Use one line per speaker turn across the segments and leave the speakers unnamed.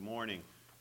morning.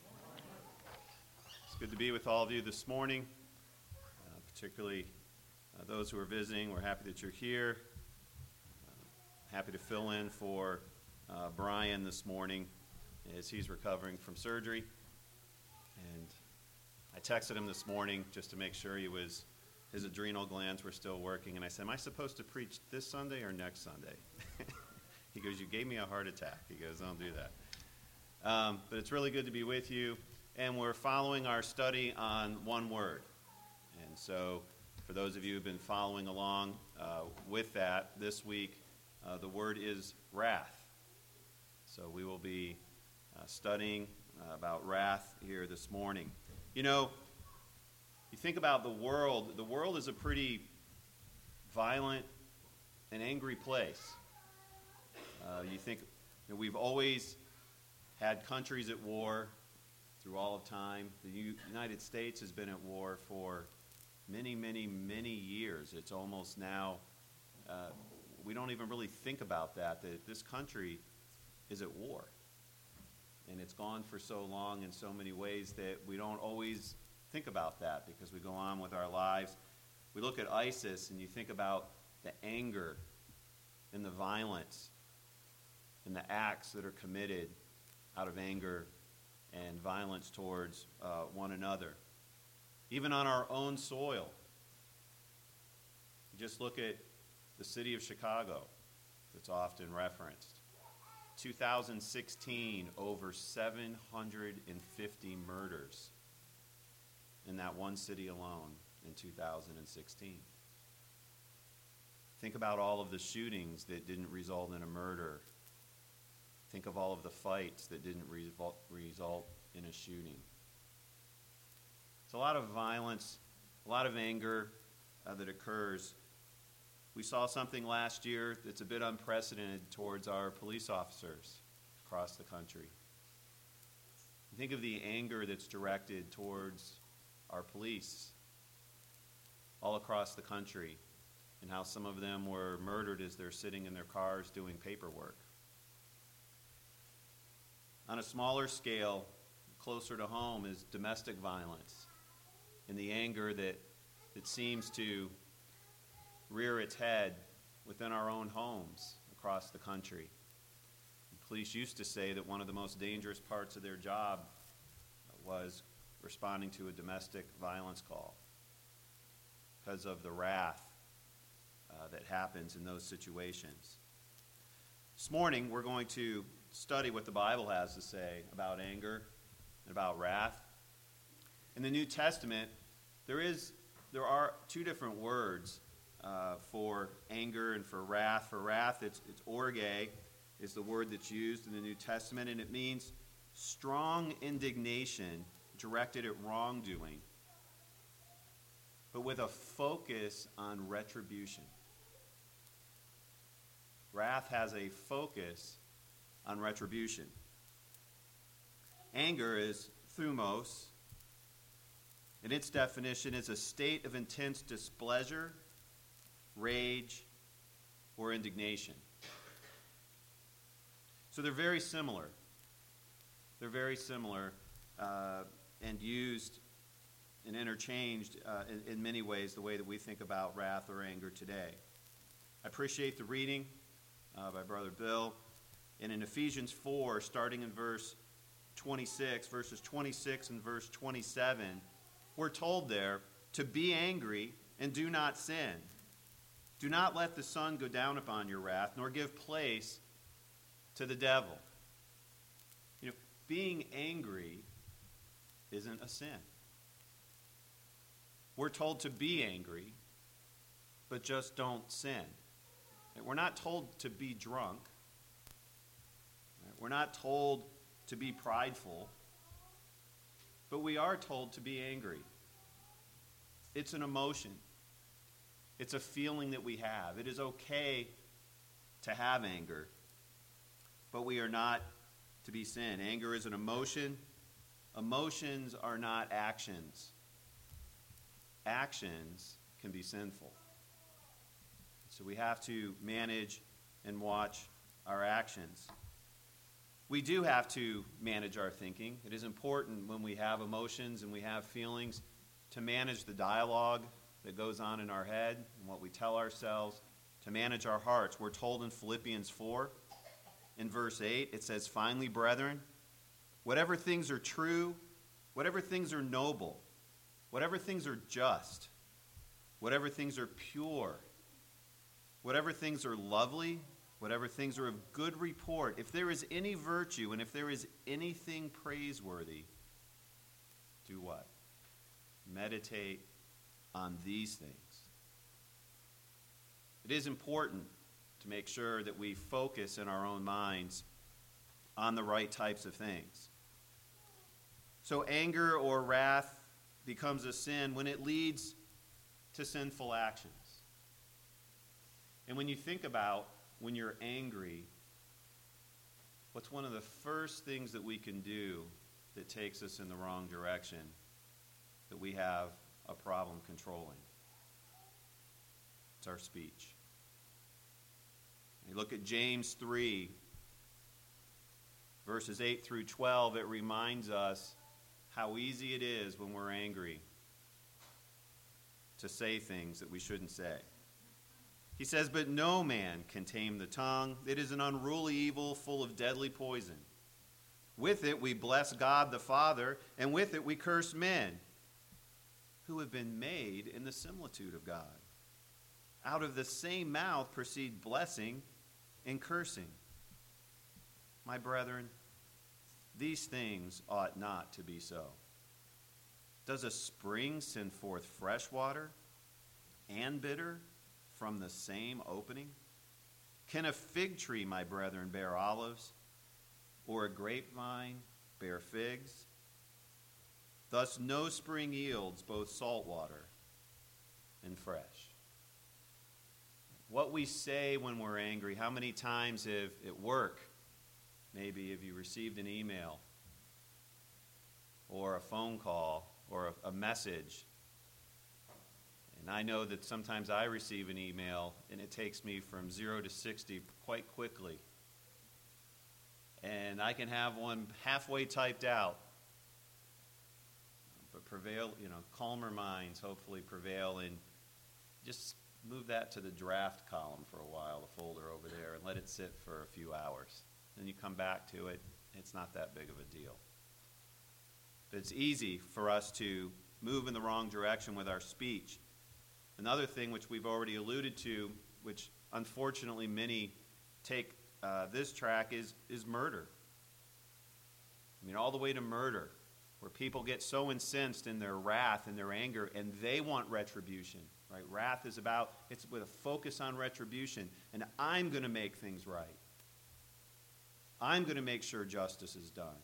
It's good to be with all of you this morning, particularly those who are visiting. We're happy that you're here. Happy to fill in for Brian this morning as he's recovering from surgery. And I texted him this morning just to make sure his adrenal glands were still working. And I said, am I supposed to preach this Sunday or next Sunday? He goes, you gave me a heart attack. He goes, don't do that. But it's really good to be with you. And we're following our study on one word. And so for those of you who've been following along with that, this week the word is wrath. So we will be studying about wrath here this morning. You know, you think about the world is a pretty violent and angry place. You think we've always had countries at war through all of time. The United States has been at war for many, many, many years. It's almost now, we don't even really think about that this country is at war. And it's gone for so long in so many ways that we don't always think about that because we go on with our lives. We look at ISIS and you think about the anger and the violence and the acts that are committed out of anger and violence towards one another. Even on our own soil. Just look at the city of Chicago that's often referenced. 2016, over 750 murders in that one city alone in 2016. Think about all of the shootings that didn't result in a murder. Think of all of the fights that didn't result in a shooting. It's a lot of violence, a lot of anger that occurs. We saw something last year that's a bit unprecedented towards our police officers across the country. Think of the anger that's directed towards our police all across the country and how some of them were murdered as they're sitting in their cars doing paperwork. On a smaller scale, closer to home, is domestic violence and the anger that seems to rear its head within our own homes across the country. The police used to say that one of the most dangerous parts of their job was responding to a domestic violence call because of the wrath that happens in those situations. This morning, we're going to study what the Bible has to say about anger and about wrath. In the New Testament, there are two different words for anger and for wrath. For wrath, it's orge is the word that's used in the New Testament, and it means strong indignation directed at wrongdoing, but with a focus on retribution. Wrath has a focus on retribution. Anger is thumos, and its definition is a state of intense displeasure, rage, or indignation. So they're very similar. They're very similar and used and interchanged in many ways the way that we think about wrath or anger today. I appreciate the reading by Brother Bill. And in Ephesians 4, starting in verse 26, verses 26 and verse 27, we're told there to be angry and do not sin. Do not let the sun go down upon your wrath, nor give place to the devil. You know, being angry isn't a sin. We're told to be angry, but just don't sin. We're not told to be drunk. We're not told to be prideful, but we are told to be angry. It's an emotion. It's a feeling that we have. It is okay to have anger, but we are not to be sin. Anger is an emotion. Emotions are not actions. Actions can be sinful. So we have to manage and watch our actions. We do have to manage our thinking. It is important when we have emotions and we have feelings to manage the dialogue that goes on in our head and what we tell ourselves, to manage our hearts. We're told in Philippians 4, in verse 8, it says, "Finally, brethren, whatever things are true, whatever things are noble, whatever things are just, whatever things are pure, whatever things are lovely, whatever things are of good report, if there is any virtue and if there is anything praiseworthy, do what? Meditate on these things." It is important to make sure that we focus in our own minds on the right types of things. So anger or wrath becomes a sin when it leads to sinful actions. And when you think about when you're angry, what's one of the first things that we can do that takes us in the wrong direction, that we have a problem controlling? It's our speech. You look at James 3, verses 8 through 12, it reminds us how easy it is when we're angry to say things that we shouldn't say. He says, "But no man can tame the tongue. It is an unruly evil full of deadly poison. With it we bless God the Father, and with it we curse men who have been made in the similitude of God. Out of the same mouth proceed blessing and cursing. My brethren, these things ought not to be so. Does a spring send forth fresh water and bitter from the same opening? Can a fig tree, my brethren, bear olives, or a grapevine bear figs? Thus no spring yields both salt water and fresh." What we say when we're angry, how many times have at work, maybe have you received an email or a phone call or a message? And I know that sometimes I receive an email and it takes me from 0 to 60 quite quickly. And I can have one halfway typed out. But calmer minds hopefully prevail, and just move that to the draft column for a while, the folder over there, and let it sit for a few hours. Then you come back to it, it's not that big of a deal. But it's easy for us to move in the wrong direction with our speech. Another thing which we've already alluded to, which unfortunately many take this track, is murder. I mean, all the way to murder, where people get so incensed in their wrath and their anger, and they want retribution. Right? Wrath is it's with a focus on retribution, and I'm going to make things right. I'm going to make sure justice is done.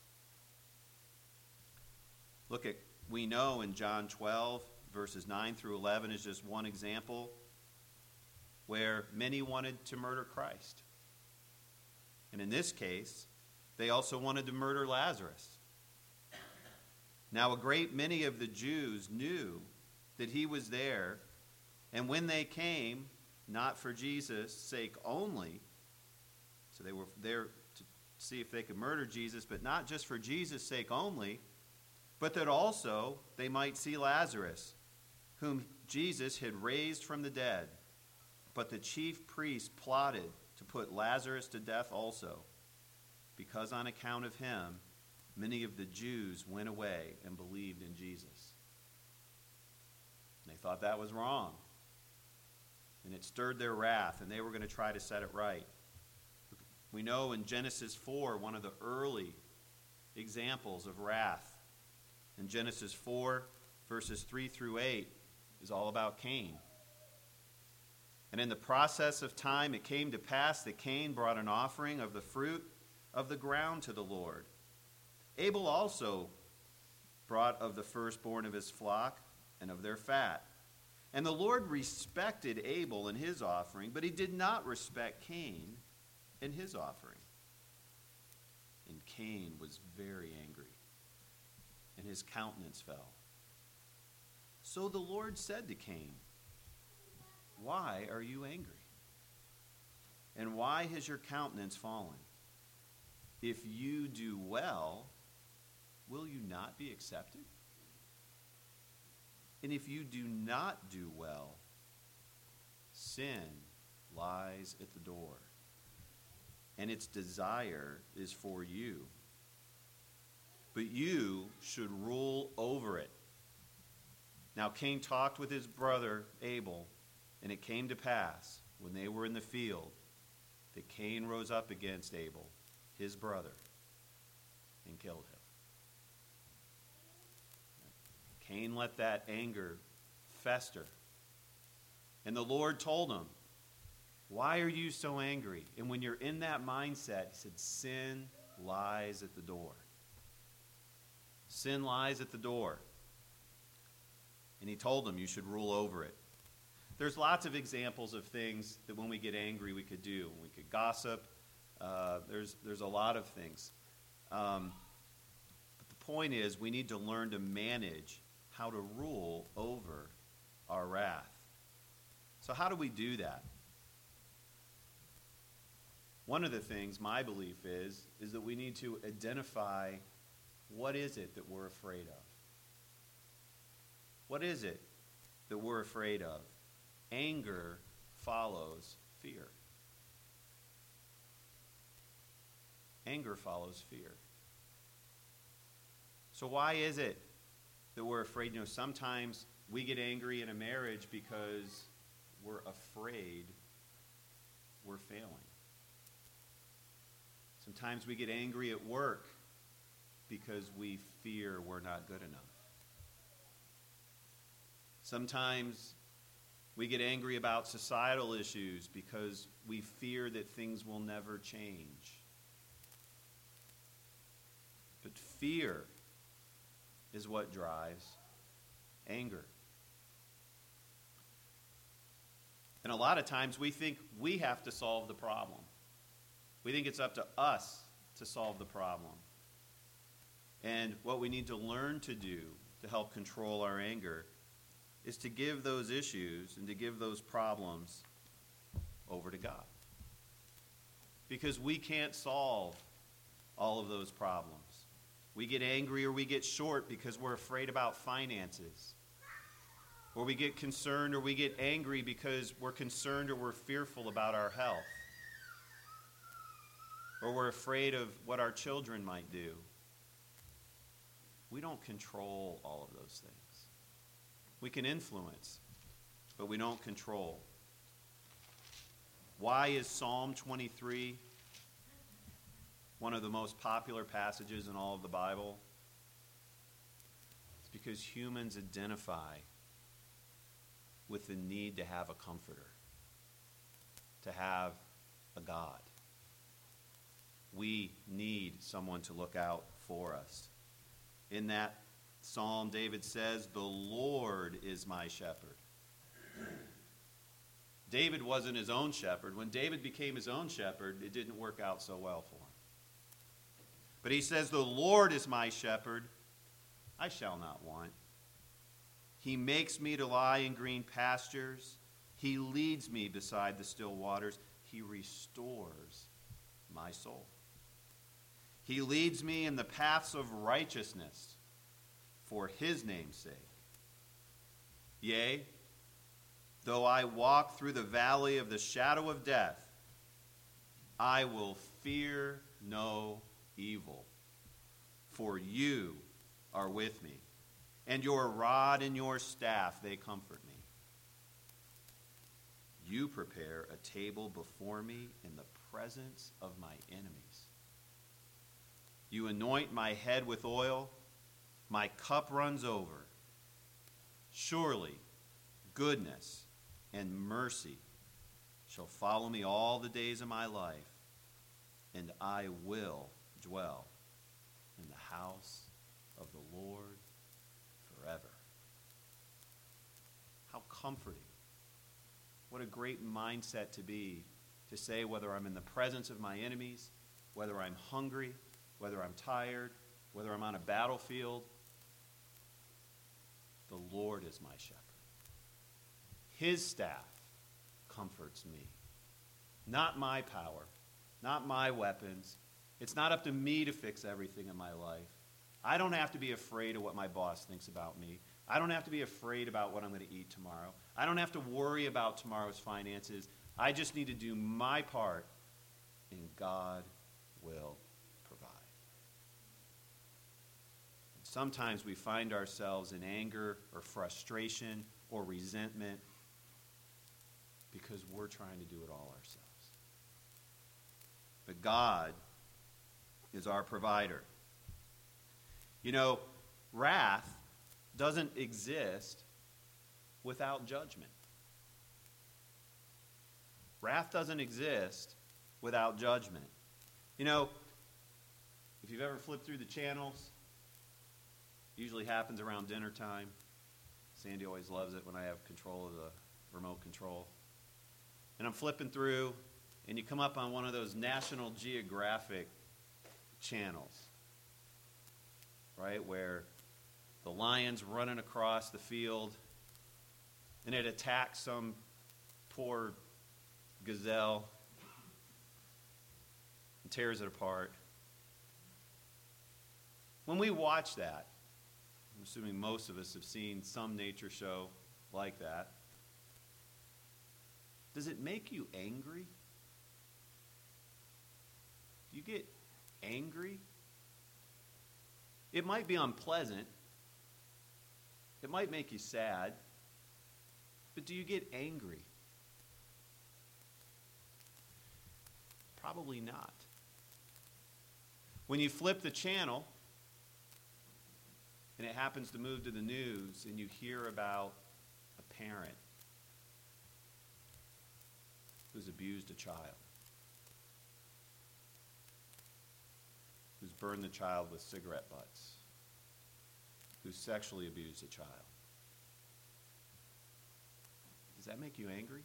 We know in John 12, verses 9 through 11 is just one example where many wanted to murder Christ. And in this case, they also wanted to murder Lazarus. Now, a great many of the Jews knew that he was there, and when they came, not for Jesus' sake only, so they were there to see if they could murder Jesus, but not just for Jesus' sake only, but that also they might see Lazarus, whom Jesus had raised from the dead. But the chief priests plotted to put Lazarus to death also, because on account of him, many of the Jews went away and believed in Jesus. And they thought that was wrong. And it stirred their wrath, and they were going to try to set it right. We know in Genesis 4, one of the early examples of wrath. In Genesis 4, verses 3 through 8, is all about Cain. And in the process of time, it came to pass that Cain brought an offering of the fruit of the ground to the Lord. Abel also brought of the firstborn of his flock and of their fat. And the Lord respected Abel and his offering, but he did not respect Cain and his offering. And Cain was very angry, and his countenance fell. So the Lord said to Cain, "Why are you angry? And why has your countenance fallen? if you do well, will you not be accepted? And if you do not do well, sin lies at the door, and its desire is for you. But you should rule over it. Now Cain talked with his brother Abel, and it came to pass, when they were in the field, that Cain rose up against Abel, his brother, and killed him. Cain let that anger fester. And the Lord told him, why are you so angry? And when you're in that mindset, he said, sin lies at the door. Sin lies at the door. And he told him you should rule over it. There's lots of examples of things that when we get angry we could do. We could gossip. There's a lot of things. But the point is we need to learn to manage how to rule over our wrath. So how do we do that? One of the things, my belief is that we need to identify what is it that we're afraid of. What is it that we're afraid of? Anger follows fear. Anger follows fear. So why is it that we're afraid? You know, sometimes we get angry in a marriage because we're afraid we're failing. Sometimes we get angry at work because we fear we're not good enough. Sometimes we get angry about societal issues because we fear that things will never change. But fear is what drives anger. And a lot of times we think we have to solve the problem. We think it's up to us to solve the problem. And what we need to learn to do to help control our anger is to give those issues and to give those problems over to God. Because we can't solve all of those problems. We get angry or we get short because we're afraid about finances. Or we get concerned or we get angry because we're concerned or we're fearful about our health. Or we're afraid of what our children might do. We don't control all of those things. We can influence, but we don't control. Why is Psalm 23 one of the most popular passages in all of the Bible? It's because humans identify with the need to have a comforter, to have a God. We need someone to look out for us. In that psalm, David says, "The Lord is my shepherd." David wasn't his own shepherd. When David became his own shepherd, it didn't work out so well for him. But he says, "The Lord is my shepherd, I shall not want. He makes me to lie in green pastures. He leads me beside the still waters. He restores my soul. He leads me in the paths of righteousness for his name's sake. Yea, though I walk through the valley of the shadow of death, I will fear no evil, for you are with me, and your rod and your staff, they comfort me. You prepare a table before me in the presence of my enemies. You anoint my head with oil, my cup runs over. Surely goodness and mercy shall follow me all the days of my life, and I will dwell in the house of the Lord forever." How comforting. What a great mindset to be, to say whether I'm in the presence of my enemies, whether I'm hungry, whether I'm tired, whether I'm on a battlefield, the Lord is my shepherd. His staff comforts me. Not my power, not my weapons, It's not up to me to fix everything in my life. I don't have to be afraid of what my boss thinks about me. I don't have to be afraid about what I'm going to eat tomorrow. I don't have to worry about tomorrow's finances. I just need to do my part, and God will provide. And sometimes we find ourselves in anger or frustration or resentment because we're trying to do it all ourselves. But God is our provider. You know, wrath doesn't exist without judgment. Wrath doesn't exist without judgment. You know, if you've ever flipped through the channels, it usually happens around dinner time. Sandy always loves it when I have control of the remote control. And I'm flipping through, and you come up on one of those National Geographic channels, right, where the lion's running across the field, and it attacks some poor gazelle and tears it apart. When we watch that, I'm assuming most of us have seen some nature show like that, does it make you angry? Do you get angry? It might be unpleasant. It might make you sad. But do you get angry? Probably not. When you flip the channel and it happens to move to the news and you hear about a parent who's abused a child, who's burned the child with cigarette butts, who's sexually abused a child, does that make you angry?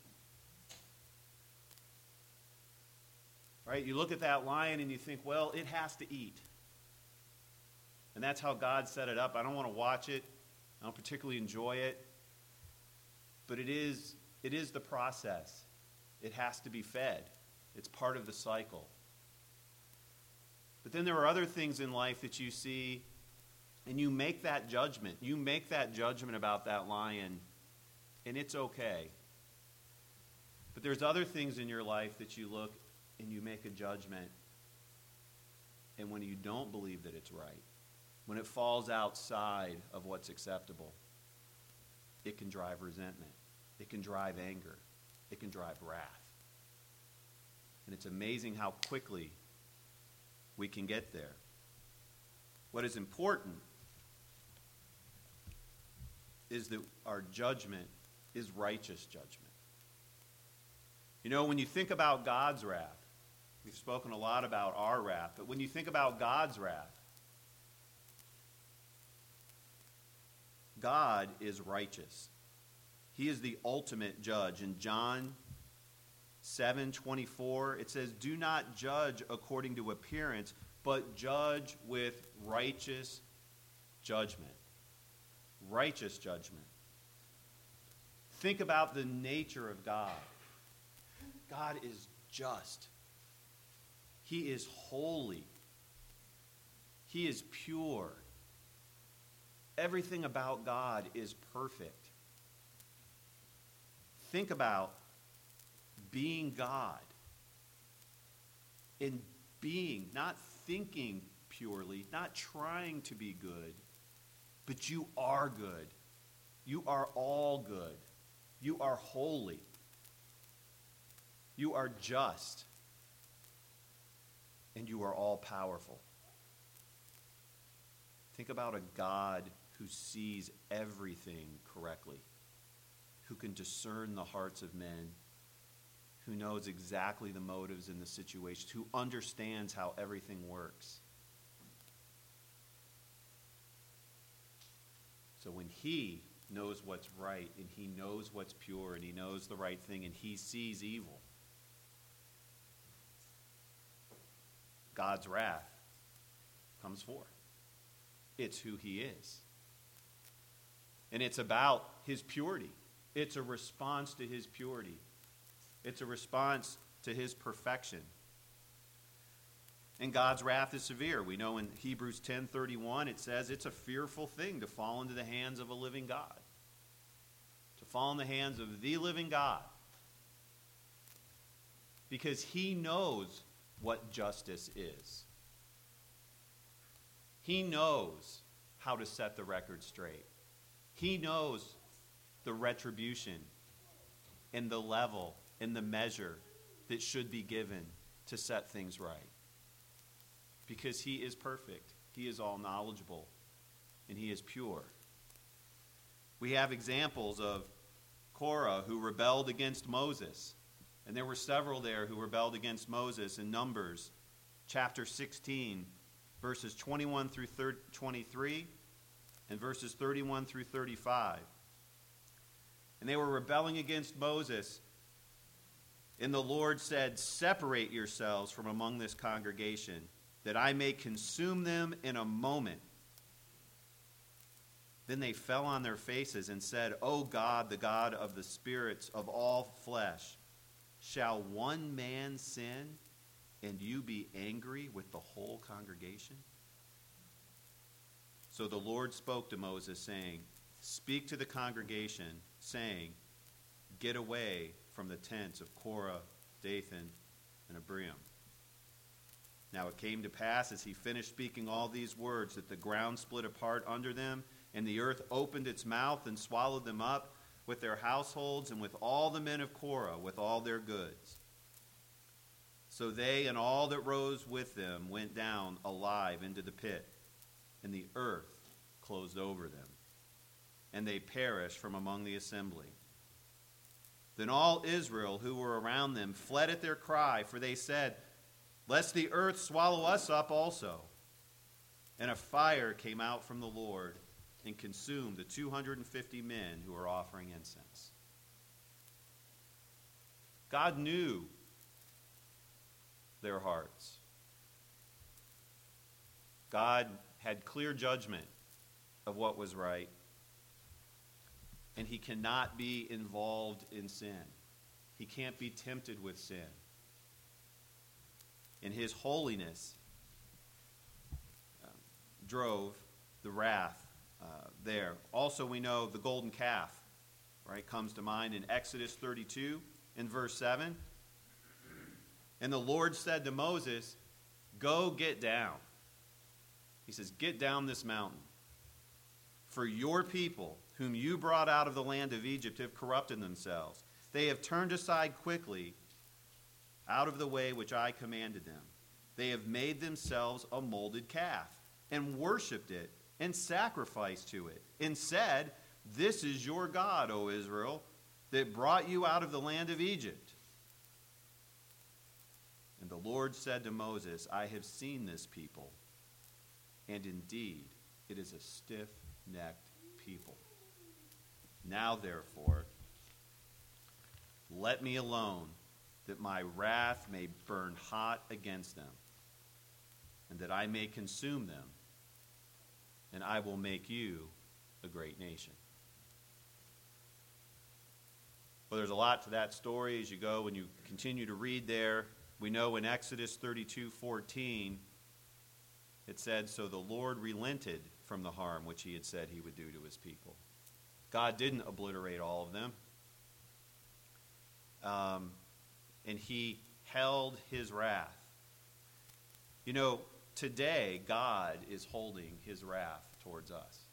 Right? You look at that lion and you think, well, it has to eat. And that's how God set it up. I don't want to watch it. I don't particularly enjoy it. But it is the process. It has to be fed. It's part of the cycle. But then there are other things in life that you see, and you make that judgment. You make that judgment about that lion, and it's okay. But there's other things in your life that you look and you make a judgment, and when you don't believe that it's right, when it falls outside of what's acceptable, it can drive resentment. It can drive anger. It can drive wrath. And it's amazing how quickly we can get there. What is important is that our judgment is righteous judgment. You know, when you think about God's wrath, we've spoken a lot about our wrath, but when you think about God's wrath, God is righteous. He is the ultimate judge. In John 7:24, it says, "Do not judge according to appearance, but judge with righteous judgment." Righteous judgment. Think about the nature of God. God is just. He is holy. He is pure. Everything about God is perfect. Think about being God. In being, not thinking purely, not trying to be good, but you are good. You are all good. You are holy. You are just. And you are all powerful. Think about a God who sees everything correctly, who can discern the hearts of men, who knows exactly the motives in the situation, who understands how everything works. So when he knows what's right, and he knows what's pure, and he knows the right thing, and he sees evil, God's wrath comes forth. It's who he is. And it's about his purity. It's a response to his purity. It's a response to his perfection. And God's wrath is severe. We know in Hebrews 10:31 it says it's a fearful thing to fall into the hands of a living God. To fall in the hands of the living God. Because he knows what justice is. He knows how to set the record straight. He knows the retribution and the level and the measure that should be given to set things right. Because he is perfect, he is all knowledgeable, and he is pure. We have examples of Korah who rebelled against Moses. And there were several there who rebelled against Moses in Numbers chapter 16, verses 21 through 23, and verses 31 through 35. And they were rebelling against Moses. And the Lord said, "Separate yourselves from among this congregation, that I may consume them in a moment." Then they fell on their faces and said, "O God, the God of the spirits of all flesh, shall one man sin, and you be angry with the whole congregation?" So the Lord spoke to Moses, saying, "Speak to the congregation, saying, get away from the tents of Korah, Dathan, and Abiram." Now it came to pass, as he finished speaking all these words, that the ground split apart under them, and the earth opened its mouth and swallowed them up, with their households and with all the men of Korah, with all their goods. So they and all that rose with them went down alive into the pit, and the earth closed over them, and they perished from among the assembly. Then all Israel who were around them fled at their cry, for they said, "Lest the earth swallow us up also." And a fire came out from the Lord and consumed the 250 men who were offering incense. God knew their hearts. God had clear judgment of what was right, and he cannot be involved in sin. He can't be tempted with sin. And his holiness drove the wrath there. Also, we know the golden calf, right, comes to mind in Exodus 32 in verse 7. And the Lord said to Moses, "Go get down." He says, "Get down this mountain. For your people, whom you brought out of the land of Egypt, have corrupted themselves. They have turned aside quickly out of the way which I commanded them. They have made themselves a molded calf and worshipped it and sacrificed to it and said, 'This is your God, O Israel, that brought you out of the land of Egypt.' And the Lord said to Moses, 'I have seen this people, and indeed it is a stiff-necked people. Now, therefore, let me alone, that my wrath may burn hot against them, and that I may consume them, and I will make you a great nation.'" Well, there's a lot to that story as you go and you continue to read there. We know in Exodus 32:14, it said, "So the Lord relented from the harm which he had said he would do to his people." God didn't obliterate all of them. And he held his wrath. You know, today, God is holding his wrath towards us.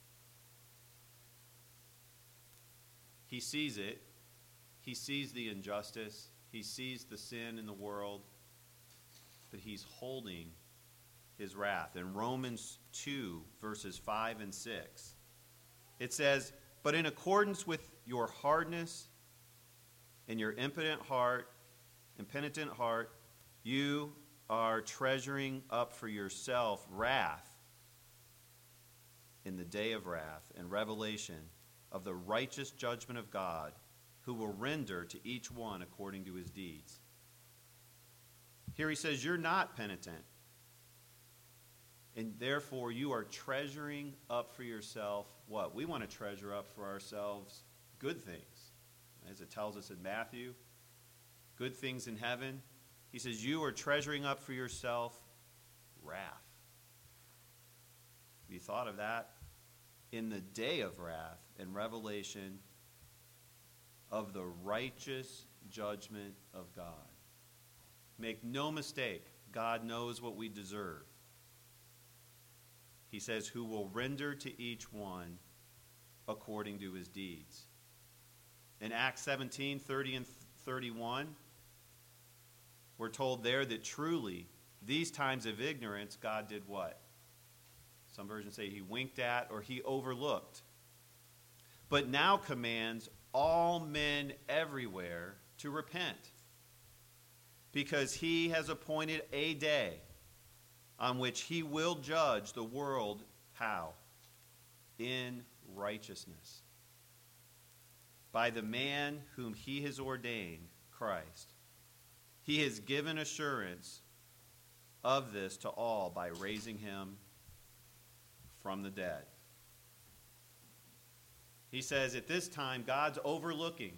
He sees it. He sees the injustice. He sees the sin in the world. But he's holding his wrath. In Romans 2, verses 5 and 6, it says, "But in accordance with your hardness and your impenitent heart, you are treasuring up for yourself wrath in the day of wrath and revelation of the righteous judgment of God, who will render to each one according to his deeds." Here he says, you're not penitent. And therefore, you are treasuring up for yourself what? We want to treasure up for ourselves good things. As it tells us in Matthew, good things in heaven. He says, you are treasuring up for yourself wrath. Have you thought of that? In the day of wrath and revelation of the righteous judgment of God. Make no mistake, God knows what we deserve. He says, who will render to each one according to his deeds. In Acts 17, 30 and 31, we're told there that truly, these times of ignorance, God did what? Some versions say he winked at or he overlooked. But now commands all men everywhere to repent, because he has appointed a day on which he will judge the world, how? In righteousness. By the man whom he has ordained, Christ. He has given assurance of this to all by raising him from the dead. He says at this time, God's overlooking.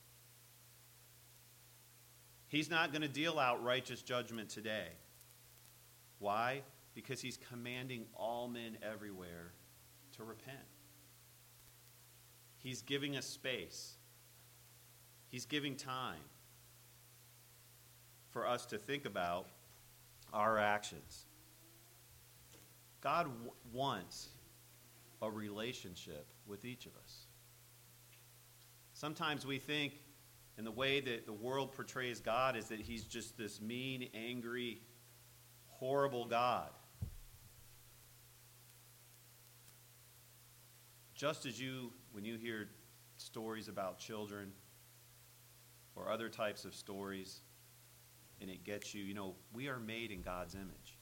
He's not going to deal out righteous judgment today. Why? Because he's commanding all men everywhere to repent. He's giving us space. He's giving time for us to think about our actions. God wants a relationship with each of us. Sometimes we think, and the way that the world portrays God is that he's just this mean, angry, horrible God. Just as when you hear stories about children or other types of stories, and it gets you, we are made in God's image.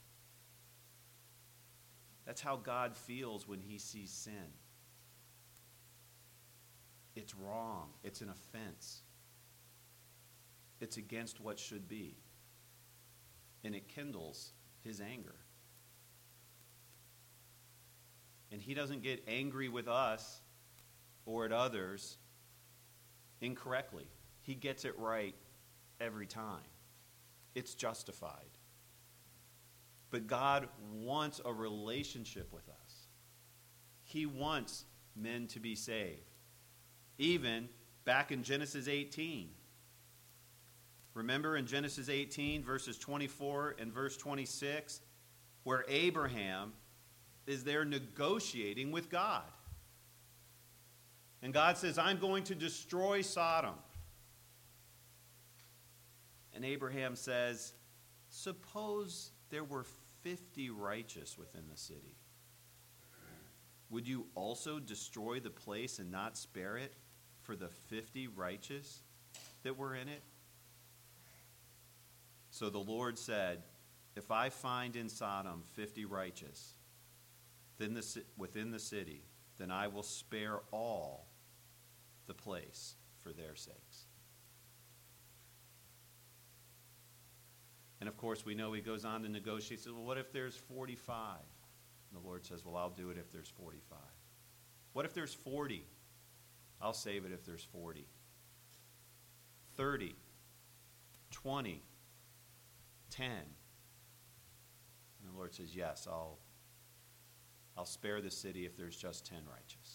That's how God feels when he sees sin. It's wrong. It's an offense. It's against what should be. And it kindles his anger. And he doesn't get angry with us or at others incorrectly. He gets it right every time. It's justified. But God wants a relationship with us. He wants men to be saved. Even back in Genesis 18. Remember in Genesis 18, verses 24 and verse 26, where Abraham is there negotiating with God. And God says, I'm going to destroy Sodom. And Abraham says, suppose there were 50 righteous within the city. Would you also destroy the place and not spare it for the 50 righteous that were in it? So the Lord said, if I find in Sodom 50 righteous within the city, then I will spare all the place for their sakes. And of course, we know he goes on to negotiate. He says, well, what if there's 45? And the Lord says, well, I'll do it if there's 45. What if there's 40? I'll save it if there's 40. 30, 20, 10. And the Lord says, yes, I'll spare the city if there's just 10 righteous.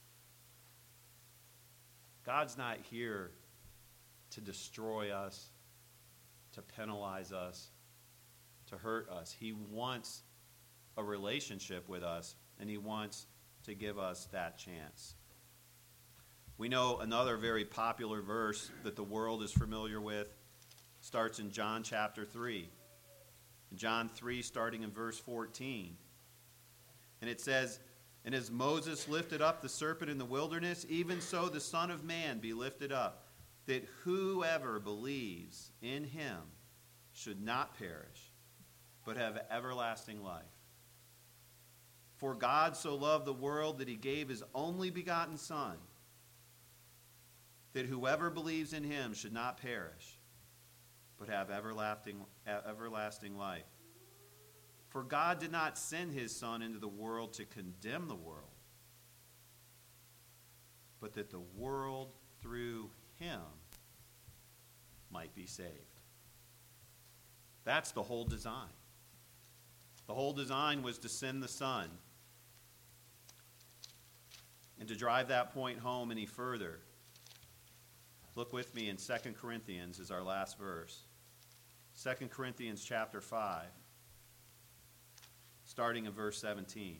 God's not here to destroy us, to penalize us, to hurt us. He wants a relationship with us, and he wants to give us that chance. We know another very popular verse that the world is familiar with starts in John chapter 3. In John 3, starting in verse 14. And it says, and as Moses lifted up the serpent in the wilderness, even so the Son of Man be lifted up, that whoever believes in him should not perish, but have everlasting life. For God so loved the world that he gave his only begotten Son, that whoever believes in him should not perish, but have everlasting life. For God did not send his Son into the world to condemn the world, but that the world through him might be saved. That's the whole design. The whole design was to send the Son. And to drive that point home any further, look with me in 2 Corinthians is our last verse. 2 Corinthians chapter 5, starting in verse 17.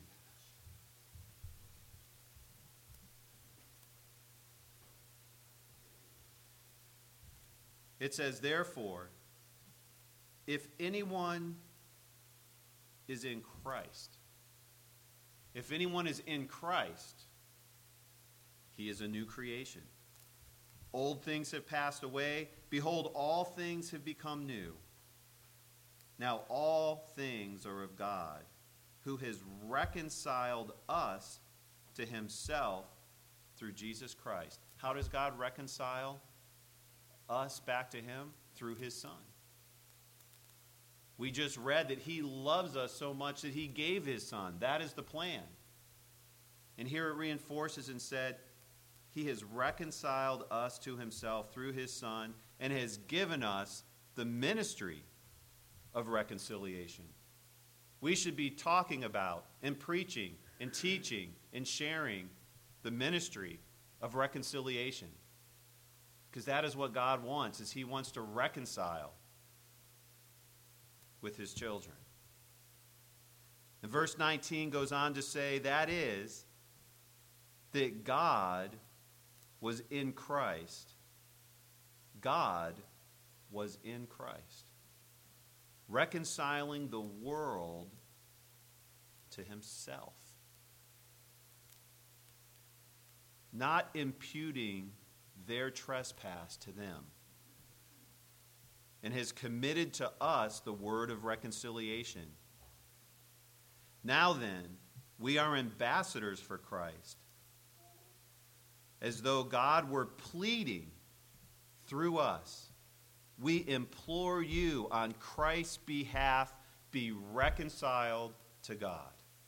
It says, therefore, if anyone is in Christ, if anyone is in Christ, he is a new creation. Old things have passed away. Behold, all things have become new. Now all things are of God, who has reconciled us to himself through Jesus Christ. How does God reconcile us back to him? Through his Son. We just read that he loves us so much that he gave his Son. That is the plan. And here it reinforces and said, he has reconciled us to himself through his Son and has given us the ministry of reconciliation. We should be talking about and preaching and teaching and sharing the ministry of reconciliation. Because that is what God wants, is he wants to reconcile with his children. And verse 19 goes on to say, that is, that God was in Christ. God was in Christ, reconciling the world to himself, not imputing their trespass to them, and has committed to us the word of reconciliation. Now then, we are ambassadors for Christ, as though God were pleading through us. We implore you on Christ's behalf, be reconciled to God.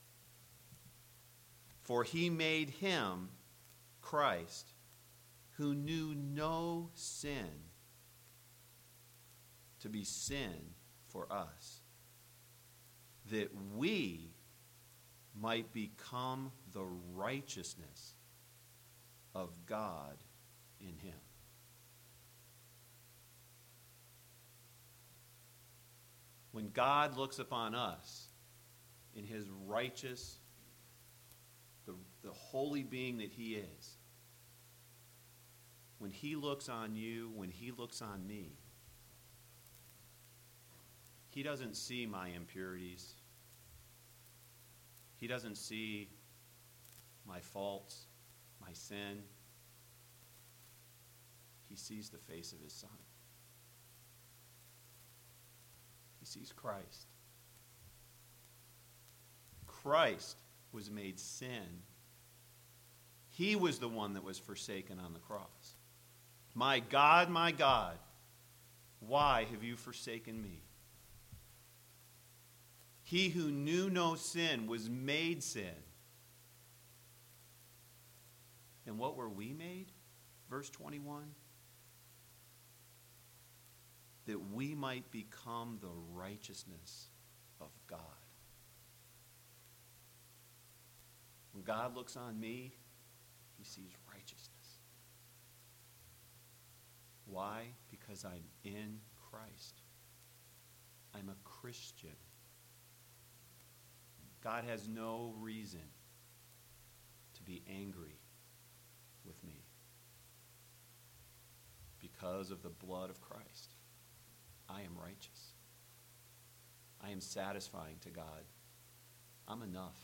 For he made him, Christ, who knew no sin, to be sin for us, that we might become the righteousness of God in him. When God looks upon us in his righteous, the holy being that he is, when he looks on you, when he looks on me, he doesn't see my impurities. He doesn't see my faults, my sin. He sees the face of his Son. He sees Christ. Christ was made sin. He was the one that was forsaken on the cross. My God, why have you forsaken me? He who knew no sin was made sin. And what were we made? Verse 21. That we might become the righteousness of God. When God looks on me, he sees righteousness. Why? Because I'm in Christ. I'm a Christian. God has no reason to be angry with me because of the blood of Christ. I am righteous. I am satisfying to God. I'm enough.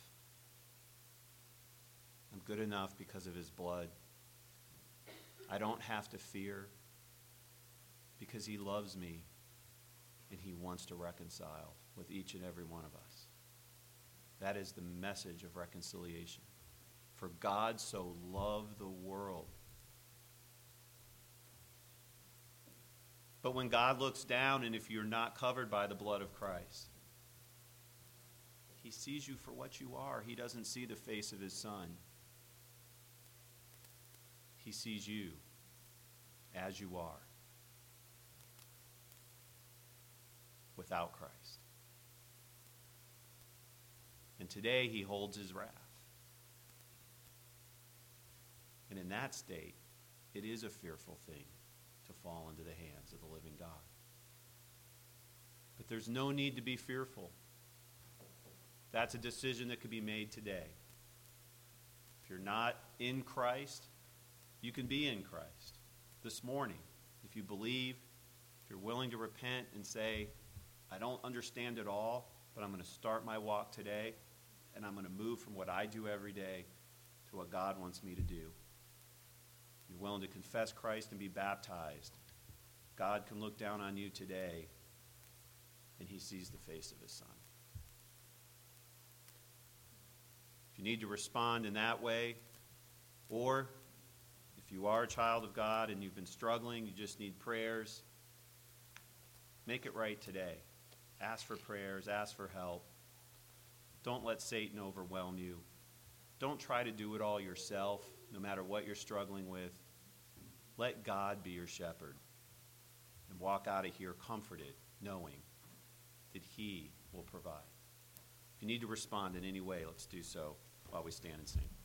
I'm good enough because of his blood. I don't have to fear because he loves me and he wants to reconcile with each and every one of us. That is the message of reconciliation. For God so loved the world. But when God looks down, and if you're not covered by the blood of Christ, he sees you for what you are. He doesn't see the face of his Son. He sees you as you are, without Christ. And today he holds his wrath. And in that state, it is a fearful thing to fall into the hands of the living God. But there's no need to be fearful. That's a decision that could be made today. If you're not in Christ, you can be in Christ this morning. If you believe, if you're willing to repent and say, I don't understand it all, but I'm going to start my walk today, and I'm going to move from what I do every day to what God wants me to do. You're willing to confess Christ and be baptized. God can look down on you today, and he sees the face of his Son. If you need to respond in that way, or if you are a child of God and you've been struggling, you just need prayers, make it right today. Ask for prayers, ask for help. Don't let Satan overwhelm you. Don't try to do it all yourself, no matter what you're struggling with. Let God be your shepherd and walk out of here comforted, knowing that he will provide. If you need to respond in any way, let's do so while we stand and sing.